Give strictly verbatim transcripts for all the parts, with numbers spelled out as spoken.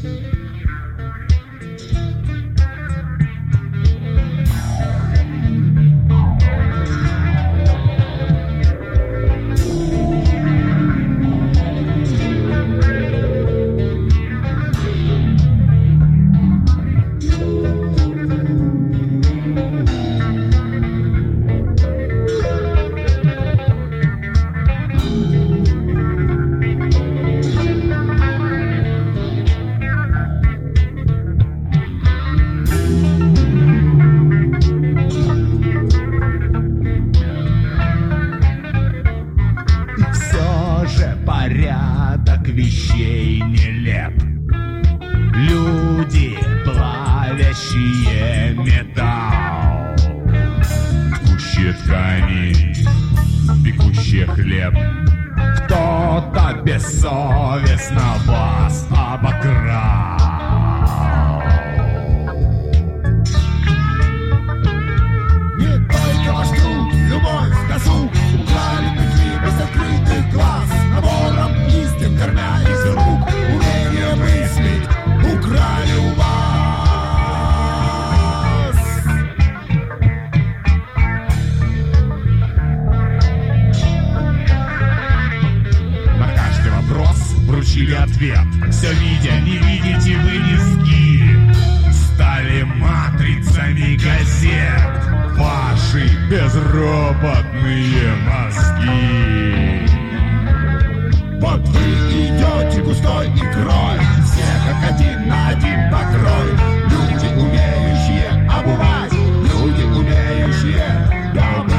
Порядок вещей нелеп. Люди, плавящие металл, ткущие ткани, пекущие хлеб. Кто-то бессовестно вас обокрал. Не только ваш труд, любовь, досуг украли пути без открытых глаз. Набором истин, кормя из рук, умение мыслить украли у вас. На каждый вопрос вручили ответ. Все видя, не видите вы низги. Стали матрицами газет ваши безропотные мозги. Вот вы идете густой икрой, все как один на один покрой. Люди, умеющие обувать, люди, умеющие добывать.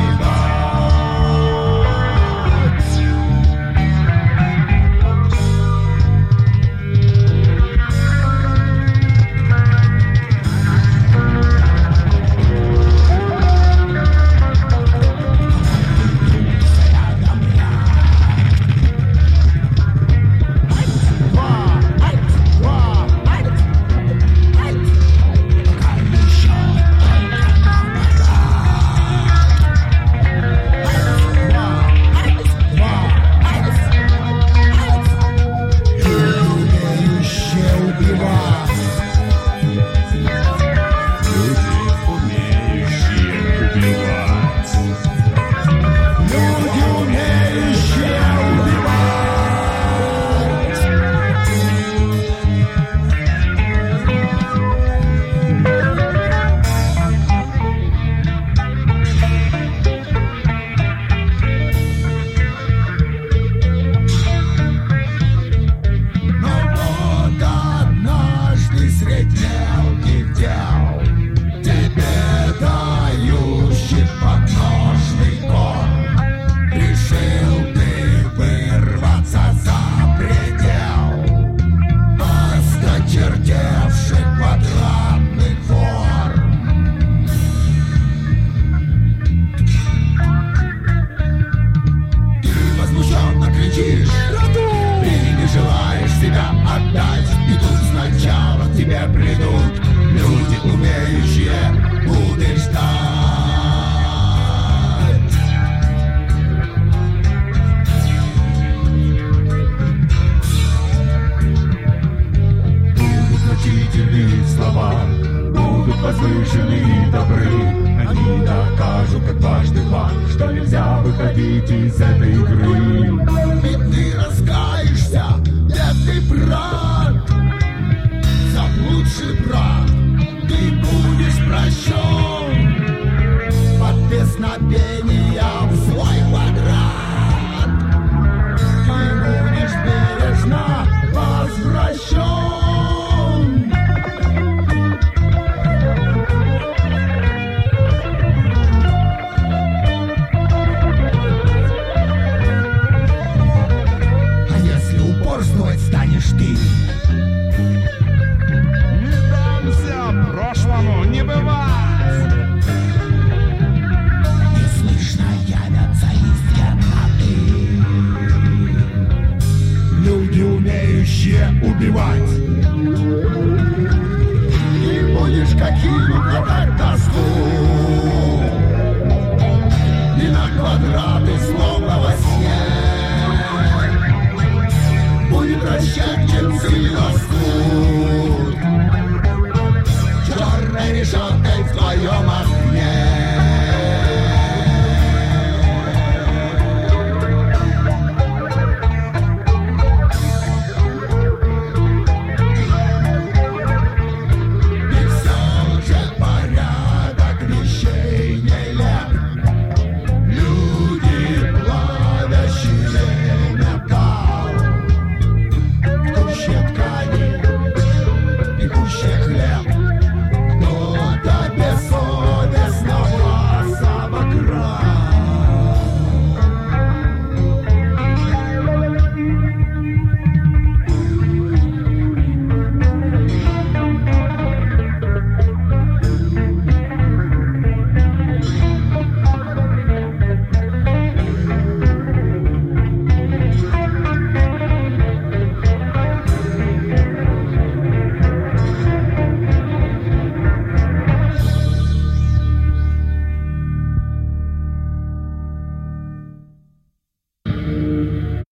возвышены и добры. Они докажут, как дважды два, что нельзя выходить из этой игры. Ведь ты раскаешься, бедный брат, заблудший брат, ты будешь прощен под песнопением в свой квадрат. Ты будешь бережно возвращен. Станешь ты. Не дамся прошлому не бывать. Неслышно явятся из темноты люди, умеющие убивать. И будешь каким глотать тоску и на квадраты словно во сне. Будет вращать часы ласку.